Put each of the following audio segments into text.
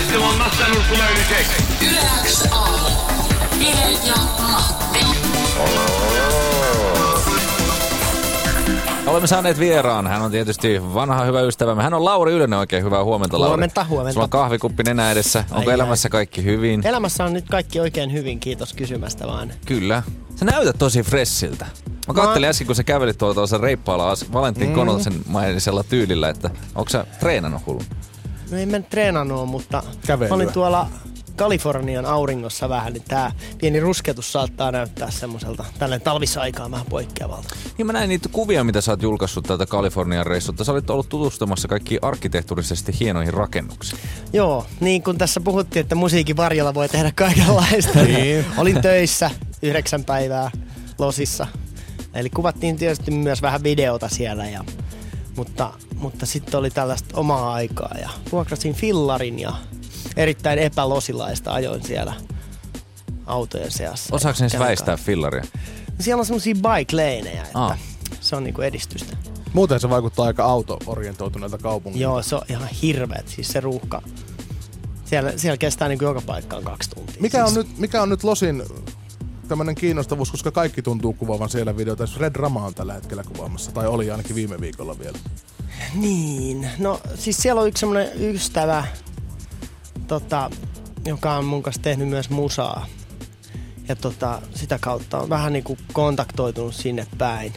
Luistelun matkanurkkulöylykeksi. Yleäks aamu. Ville ja Matti. Olemme saaneet vieraan. Hän on tietysti vanha hyvä ystävämme. Hän on Lauri Ylönen. Oikein hyvää huomenta, Lauri. Huomenta. Sulla on kahvikuppi nenä edessä. Onko elämässä kaikki hyvin? Elämässä on nyt kaikki oikein hyvin, kiitos kysymästä vaan. Kyllä. Sä näytät tosi freshiltä. Mä kattelin äsken, kun sä kävelit tuolla reippaalla Valentin Konolsen mainisella tyylillä, että onko sä treenannut hullu? No en mä treenannut, mutta Kävelyä. mä olin tuolla Kalifornian auringossa vähän, niin tää pieni rusketus saattaa näyttää semmoiselta tällainen talvisaikaan vähän poikkeavalta. Niin mä näin niitä kuvia, mitä sä oot julkaissut täältä Kalifornian reissutta. Sä olit ollut tutustumassa kaikkiin arkkitehtuurisesti hienoihin rakennuksiin. Joo, niin kun tässä puhuttiin, että musiikin varjolla voi tehdä kaikenlaista. Niin. Olin töissä 9 päivää Losissa. Eli kuvattiin tietysti myös vähän videota siellä, mutta sitten oli tällaista omaa aikaa ja vuokrasin fillarin ja erittäin epälosilaista ajoin siellä autojen seassa. Osaatko ne väistää fillaria? Siellä on semmosia bike laneja, että Ah. se on niinku edistystä. Muuten se vaikuttaa aika auto-orientoituneelta kaupungilta. Joo, se on ihan hirveet, siis se ruuhka. Siellä kestää niinku joka paikkaan 2 tuntia. Mikä on nyt Losin tämmönen kiinnostavuus, koska kaikki tuntuu kuvaavan siellä videota. Red Rama on tällä hetkellä kuvaamassa, tai oli ainakin viime viikolla vielä. Niin, no siis siellä on yksi semmonen ystävä, joka on mun kanssa tehnyt myös musaa. Ja sitä kautta on vähän niinku kontaktoitunut sinne päin.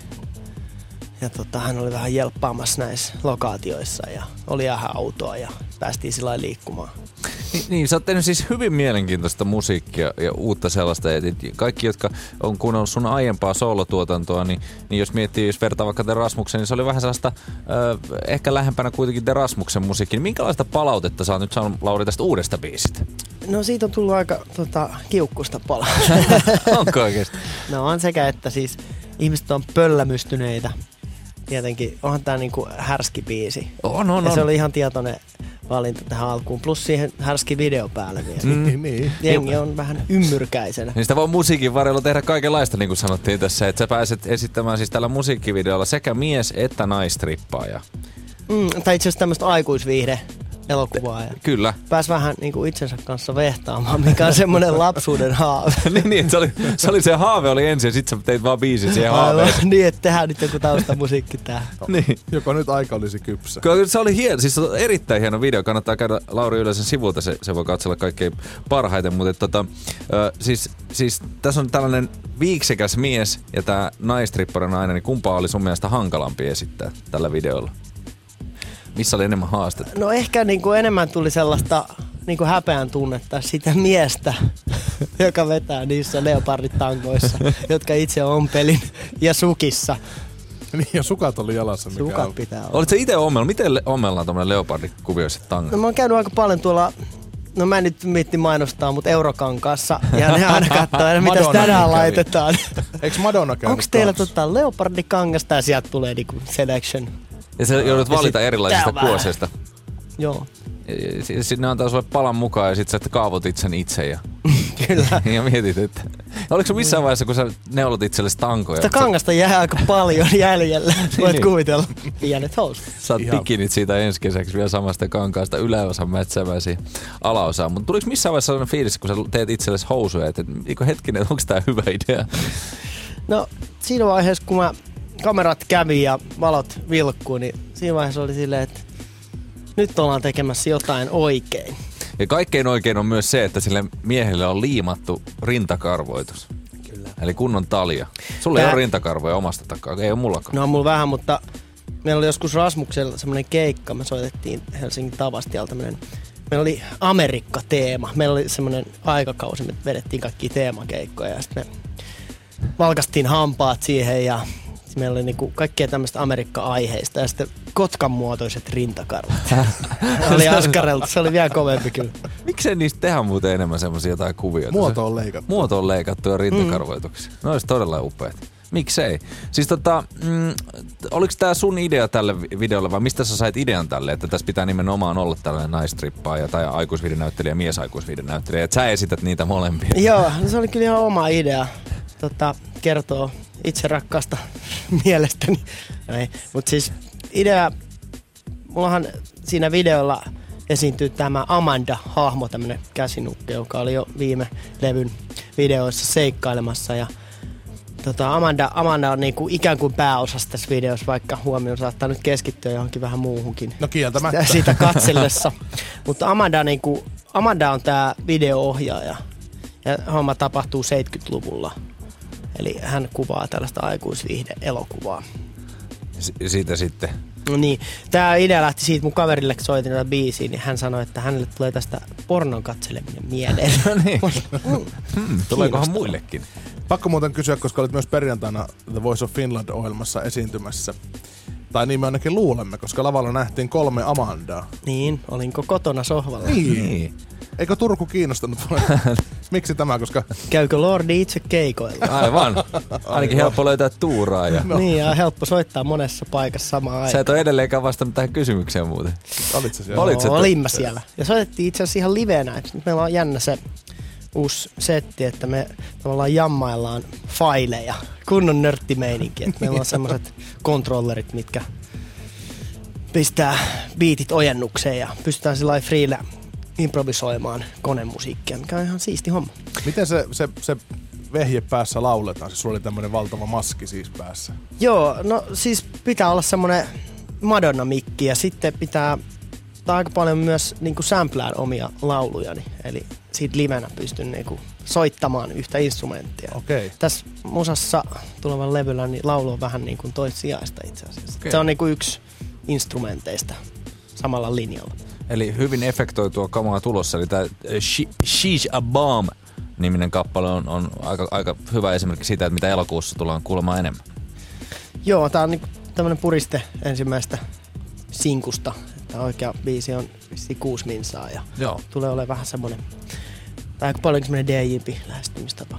Ja hän oli vähän jelppaamassa näissä lokaatioissa ja oli vähän autoa ja päästiin sillä lailla liikkumaan. Niin, sä oot tehnyt siis hyvin mielenkiintoista musiikkia ja uutta sellaista. Et kaikki, jotka on kuunnellut sun aiempaa soolotuotantoa, niin jos miettii, jos vertaa vaikka The Rasmuksen, niin se oli vähän sellaista, ehkä lähempänä kuitenkin The Rasmuksen musiikki. Niin minkälaista palautetta sä oot nyt saanut, Lauri, tästä uudesta biisistä? No siitä on tullut aika kiukkusta palautetta. Onko oikeesti? No on sekä, että siis ihmiset on pöllämystyneitä. Tietenkin onhan tää niinku härski biisi. On. Ja se oli ihan tietoinen valinta tähän alkuun. Plus siihen härski video päälle vielä. Niin. Jengi on vähän ymmyrkäisenä. Niin sitä voi musiikin varrella tehdä kaikenlaista, niin kuin sanottiin tässä. Että sä pääset esittämään siis tällä musiikkivideolla sekä mies- että naistrippaaja. Tai itse asiassa tämmöistä aikuisviihde elokuvaa. Ja Kyllä. pääs vähän niinku itsensä kanssa vehtaamaan, mikä on semmoinen lapsuuden haave. niin, se oli se haave oli ensin ja sit sä teit vaan biisin siihen haaveeseen. Niin, että tehdään nyt joku taustamusiikki tähän. Niin. Joko nyt aika olisi kypsä. Kyllä se oli hieno, siis se on erittäin hieno video. Kannattaa käydä Lauri Ylösen sivulta, se voi katsella kaikkein parhaiten. Mutta siis tässä on tällainen viiksekäs mies ja tää naistripparin nainen, niin kumpaa oli sun mielestä hankalampi esittää tällä videolla? Missä oli enemmän haastetta? No ehkä niinku enemmän tuli sellaista niinku häpeän tunnetta sitä miestä, joka vetää niissä leoparditangoissa, jotka itse ompelin ja sukissa. Niin, ja sukat oli jalassa. Mikä Sukat on. pitää olla. Olitko sä itse ommella? Miten ommellaan tommonen leopardikuvioiset tangat? No mä oon käynyt aika paljon tuolla, no mä en nyt miitti mainostaa, mutta Eurokankaassa. Ja ne aina katsoo aina, mitä Madonnakin tänään kävi. laitetaan. Eiks Madonna käynyt Onko teillä kanssa? leopardikangasta ja sieltä tulee niinku selection? Ja sä joudut Ja valita sit erilaisista tää on vähän. kuoseista. Joo, Sitten ne antaa sulle palan mukaan ja sit sä kaavoitit sen itse ja kyllä. ja mietit, että oliko se missään vaiheessa, kun sä neulot itsellesi tankoja? Sitä kangasta jää aika paljon jäljellä. Voit Niin. kuvitella. Pienet housut. Saat Ihan. bikinit siitä ensi kesäksi vielä samasta kankaasta yläosan mätsäämään siihen alaosaan. Mutta tuliko missään vaiheessa sellainen fiilis, kun sä teet itsellesi housuja, että hetkinen, onko tää hyvä idea? No siinä vaiheessa, kun kamerat kävi ja valot vilkkuu, niin siinä vaiheessa oli silleen, että nyt ollaan tekemässä jotain oikein. Ja kaikkein oikein on myös se, että sille miehelle on liimattu rintakarvoitus. Kyllä. Eli kunnon talja. Sulla ei Tää- ole rintakarvoja omasta takaa, ei ole mullakaan. No on mulla vähän, mutta meillä oli joskus Rasmuksella semmoinen keikka. Me soitettiin Helsingin Tavastialla meillä oli Amerikka-teema. Meillä oli semmoinen aikakausi, me vedettiin kaikkia teemakeikkoja ja sitten me valkastiin hampaat siihen ja meillä oli niinku kaikkea tämmöistä Amerikka-aiheista ja sitten kotkan muotoiset rintakarvat. Oli askarelta, se oli vielä kovempi kyllä. Miksei niistä tehdä muuten enemmän semmosia jotain kuvioita? Muoto on leikattu. Muoto on leikattu ja rintakarvoituksia. Ne olisi todella upeat. Miksei? Siis oliko tää sun idea tälle videolle vai mistä sä sait idean tälle, että tässä pitää nimenomaan olla tällainen naistrippaaja tai aikuisvideonäyttelijä, miesaikuisvideonäyttelijä, että sä esität niitä molempia? Joo, no se oli kyllä ihan oma idea. Kertoo itse rakkaasta mielestäni. Mutta siis idea, mullahan siinä videolla esiintyy tämä Amanda-hahmo, tämmönen käsinukke, joka oli jo viime levyn videoissa seikkailemassa. Ja Amanda on niinku ikään kuin pääosassa tässä videossa, vaikka huomioon saattaa nyt keskittyä johonkin vähän muuhunkin. No kieltämättä. Sitä katsellessa. Mutta Amanda on tää video-ohjaaja. Ja homma tapahtuu 70-luvulla. Eli hän kuvaa tällaista aikuisviihde-elokuvaa. Siitä sitten. No niin. Tää idea lähti siitä, mun kaverille soitin tätä biisiä, niin hän sanoi, että hänelle tulee tästä pornon katseleminen mieleen. No niin. Tuleekohan muillekin? Pakko muuten kysyä, koska olit myös perjantaina The Voice of Finland-ohjelmassa esiintymässä. Tai niin me ainakin luulemme, koska lavalla nähtiin 3 Amandaa. Niin, olinko kotona sohvalla? Niin. Eikö Turku kiinnostanut? Miksi tämä, koska... Käykö Lordi itse keikoilla? Aivan. Ainakin helppo löytää tuuraa. Ja... No. Niin, ja helppo soittaa monessa paikassa samaan aikaan. Sä et ole edelleenkään vastannut tähän kysymykseen muuten. Olit sä siellä? Olin mä siellä. Ja soitettiin itse asiassa ihan livenä. Nyt meillä on jännä se uusi setti, että me tavallaan jammaillaan faileja. Kunnon nörttimeininki. Että meillä on semmoiset kontrollerit, mitkä pistää biitit ojennukseen ja pystytään sillä freellä improvisoimaan konemusiikkia, mikä on ihan siisti homma. Miten se vehje päässä lauletaan? Siis sulla oli tämmönen valtava maski siis päässä. Joo, no siis pitää olla semmonen Madonna-mikki ja sitten pitää aika paljon myös niinku samplaan omia laulujani. Eli siitä livenä pystyn niinku soittamaan yhtä instrumenttia. Okei. Tässä musassa tulevan levyllä niin laulu on vähän niin kuin toissijaista itse asiassa. Okei. Se on niinku yksi instrumenteista samalla linjalla. Eli hyvin efektoitua kamaa tulossa. Eli tämä She's a Bomb -niminen kappale on aika hyvä esimerkki siitä, että mitä elokuussa tullaan kuulemaan enemmän. Joo, tää on niinku tämmönen puriste ensimmäistä sinkusta. Tämä oikea biisi on 6 minsaa ja Joo. tulee olemaan vähän semmonen, tai aika paljon semmonen DJ:mpi lähestymistapa.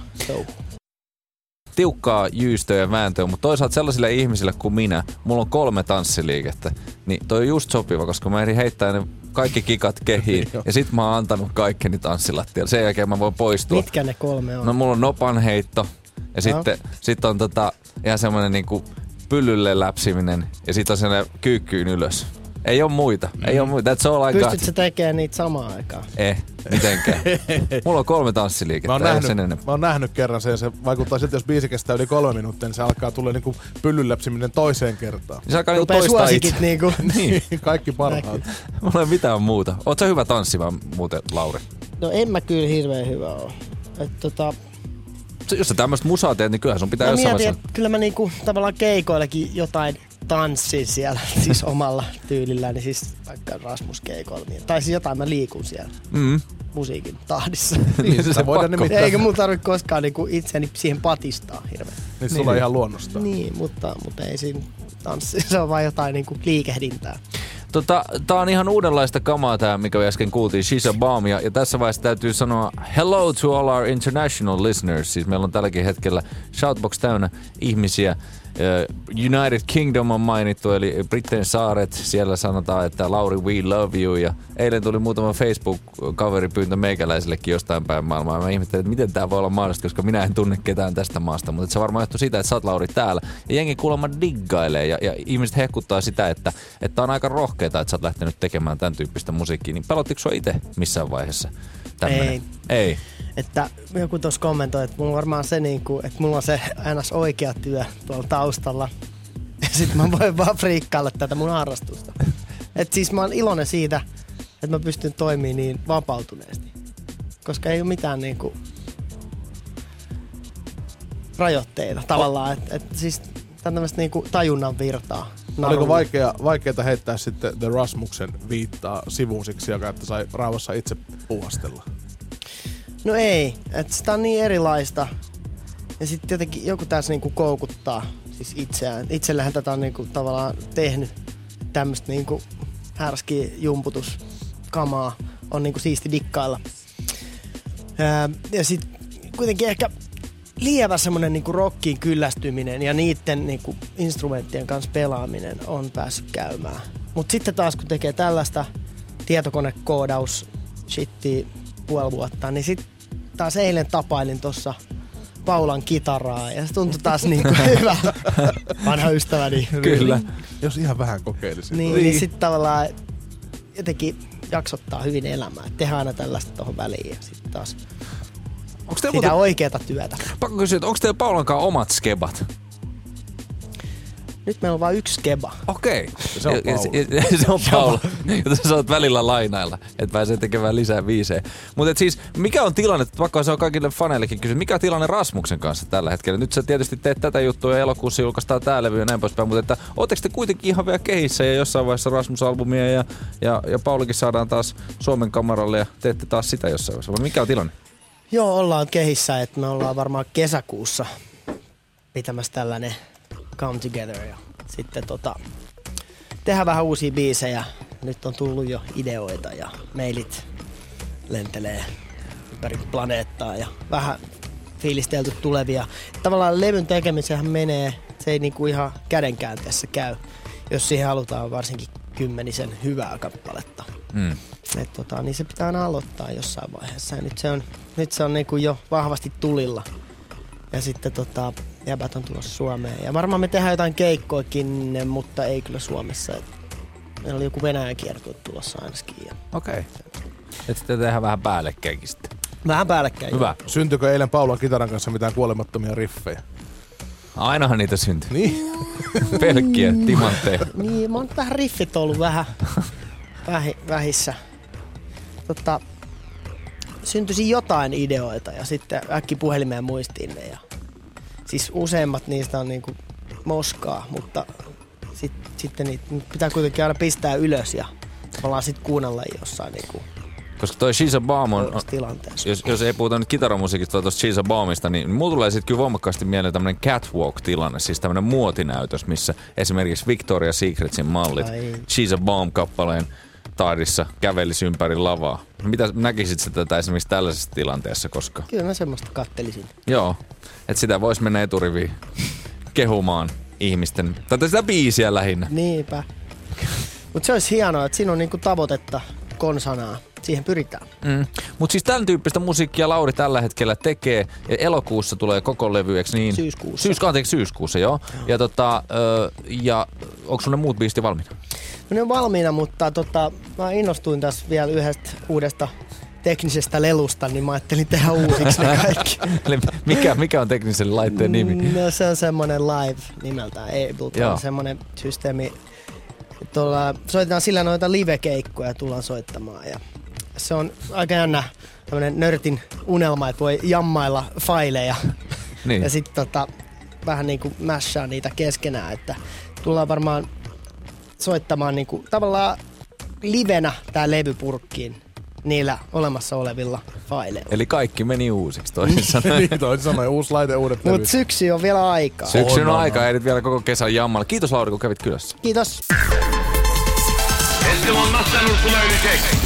Tiukkaa jyystöä ja vääntöä, mutta toisaalta sellaisille ihmisille kuin minä, mulla on 3 tanssiliikettä, niin toi on just sopiva, koska mä ehdin heittää ne kaikki kikat kehiin ja sit mä oon antanut kaikkeni tanssilattialle. Sen jälkeen mä voin poistua. Mitkä ne 3 on? No mulla on nopanheitto ja sitten on ihan semmonen niinku pyllylle läpsiminen ja sit on sellainen kyykkyyn ylös. Ei oo muita. That's all I got. Pystytkö sä tekemään niitä samaan aikaan? Mitenkään. Mulla on 3 tanssiliikettä. Mä oon nähnyt kerran sen. Se vaikuttaa siltä, jos biisi kestää yli 3 minuuttia, niin se alkaa tulla niinku pyllynläpsiminen toiseen kertaan. Se alkaa niinku toistaa itse. Niinku. Niin, kaikki parhaat. Mulla ei mitään muuta. Oot sä hyvä tanssiva muuten, Lauri? No en mä kyllä hirveän hyvä oo. Jos sä tämmöstä musaa teet, niin kyllähän sun pitää jossain vaiheessa... Kyllä mä niinku tavallaan keikoillakin jotain tanssin siellä, siis omalla tyylilläni, siis vaikka Rasmus-keikoilla. Tai siis jotain mä liikun siellä musiikin tahdissa. Niin, se voidaan nimittäin. Eikä mun tarvitse koskaan niinku itseäni siihen patistaa hirveän. Niin se tulee ihan luonnostaan. Niin, mutta ei siinä tanssi, se on vaan jotain niinku liikehdintää. Tää on ihan uudenlaista kamaa tää, mikä äsken kuultiin, She's a Bomb, ja tässä vaiheessa täytyy sanoa hello to all our international listeners. Siis meillä on tälläkin hetkellä Shoutbox täynnä ihmisiä. United Kingdom on mainittu, eli Brittein saaret. Siellä sanotaan, että Lauri, we love you. Ja eilen tuli muutama Facebook-kaveripyyntö meikäläisellekin jostain päin maailmaa. Mä ihmettelin, että miten tää voi olla mahdollista, koska minä en tunne ketään tästä maasta. Mutta se varmaan johtuu siitä, että sä oot, Lauri, täällä. Ja jengi kuulemma diggailee ja ihmiset hehkuttaa sitä, että on aika rohkeeta, että sä oot lähtenyt tekemään tämän tyyppistä musiikkia. Niin pelottiko sua itse missään vaiheessa tämmönen? Ei. Että joku tuossa kommentoi, että mulla on varmaan se niinku, että mulla on se ns. Oikea työ tuolla taustalla. Ja sit mä voin vaan friikkailla tätä mun harrastusta. Et siis mä oon iloinen siitä, että mä pystyn toimimaan niin vapautuneesti. Koska ei oo mitään niinku rajoitteita tavallaan. Että siis tämmöistä niinku tajunnan virtaa. Oliko vaikeaa heittää sitten The Rasmuksen viittaa sivuusiksi, joka että sai rauhassa itse puuhastella? No ei, että sitä on niin erilaista. Ja sitten jotenkin joku tässä niinku koukuttaa siis itseään. Itsellähän tätä on niinku tavallaan tehnyt tämmöistä niinku härskiä jumputuskamaa. On niinku siisti dikkailla. Ja sitten kuitenkin ehkä lievä semmonen niinku rockiin kyllästyminen ja niitten niinku instrumenttien kanssa pelaaminen on päässyt käymään. Mut sitten taas kun tekee tällaista tietokonekoodaus shittiä puoli vuotta, niin sit taas eilen tapailin tossa Paulan kitaraa ja se tuntui taas niinku hyvä vanha ystäväni. Kyllä. Jos ihan vähän kokeilisin. Niin sit tavallaan jotenkin jaksottaa hyvin elämää. Tehdään aina tällaista tuohon väliin ja sitten taas sitä oikeata työtä. Pakko kysyä, että onko teillä Paulankaan omat skebat? Nyt meillä on vain yksi skeba. Okei. Se on Paula. Se on Paula, jota sä oot välillä lainailla, että pääsee tekemään lisää biisejä. Mutta siis, mikä on tilanne, vaikka se on kaikille faneillekin kysynyt, mikä on tilanne Rasmuksen kanssa tällä hetkellä? Nyt sä tietysti teet tätä juttua ja elokuussa julkaistaan tää levy ja näin poispäin, mutta että ootteko te kuitenkin ihan vielä kehissä ja jossain vaiheessa Rasmus-albumia ja Paulikin saadaan taas Suomen kamaralle ja teette taas sitä jossain vaiheessa? Vai mikä on tilanne? Joo, ollaan kehissä, että me ollaan varmaan kesäkuussa pitämässä tällainen Come Together ja sitten tehdään vähän uusia biisejä. Nyt on tullut jo ideoita ja mailit lentelee ympäri planeettaa ja vähän fiilistelty tulevia. Tavallaan levyn tekemisenhän menee, se ei niinku ihan kädenkäänteessä käy, jos siihen halutaan varsinkin 10 hyvää kappaletta. Niin se pitää aina aloittaa jossain vaiheessa ja nyt se on niinku jo vahvasti tulilla. Ja sitten jäbät on tulossa Suomeen. Ja varmaan me tehdään jotain keikkoakin, mutta ei kyllä Suomessa. Meillä oli joku Venäjän kiertue tulossa ainakin. Okei. Että sitten tehdään vähän päällekkäinkin sitten. Vähän päällekkäin. Hyvä. Syntyykö eilen Paulan kitaran kanssa mitään kuolemattomia riffejä? Ainahan niitä syntyy. Niin? Pelkkiä timantteja. Niin, mä oon vähän riffit ollut vähän vähissä. Syntyisin jotain ideoita ja sitten äkki puhelimeen muistiin ne. Siis useimmat niistä on niinku moskaa, mutta sitten niitä pitää kuitenkin aina pistää ylös ja ollaan sitten kuunnella jossain niinku. Koska toi She's a Bomb on, jos ei puhuta nyt kitaramusiikista vai tuosta She's a Bombista, niin mulla tulee sitten kyllä voimakkaasti mieleen tämmönen catwalk-tilanne, siis tämmönen muotinäytös, missä esimerkiksi Victoria's Secretsin mallit She's a Bomb-kappaleen taidissa kävelisi ympäri lavaa. Mitä näkisit sä tätä esimerkiksi tällaisessa tilanteessa koskaan? Kyllä mä semmoista kattelisin. Joo, että sitä voisi mennä eturiviin kehumaan ihmisten, tai sitä biisiä lähinnä. Niinpä. Mutta se olisi hienoa, että siinä on niinku tavoitetta konsanaa. Siihen pyritään. Mutta siis tämän tyyppistä musiikkia Lauri tällä hetkellä tekee. Ja elokuussa tulee koko levy, eikö niin? Syyskuussa, joo. Ja onko sulle muut biisit valmiina? No ne on valmiina, mutta mä innostuin tässä vielä yhdestä uudesta teknisestä lelusta, niin mä ajattelin tehdä uusiksi ne kaikki. mikä on teknisen laitteen nimi? No se on semmonen Live nimeltään Ableton, semmonen systeemi. Soitetaan sillä noita live-keikkoja tullaan soittamaan ja se on aika jännä tämmönen nörtin unelma, että voi jammailla faileja niin. Ja sitten vähän niinku mashaa niitä keskenään, että tullaan varmaan soittamaan niinku tavallaan livenä tää levypurkkiin niillä olemassa olevilla faileilla. Eli kaikki meni uusiksi toisin sanoen. Niin, toisin sanoen uusi laite, uudet levyt. Mut syksy on vielä aikaa. Syksy on aikaa, ehdit vielä koko kesän jammalla. Kiitos Lauri, kun kävit kylässä. Kiitos. Eskimo on massannut tulee yli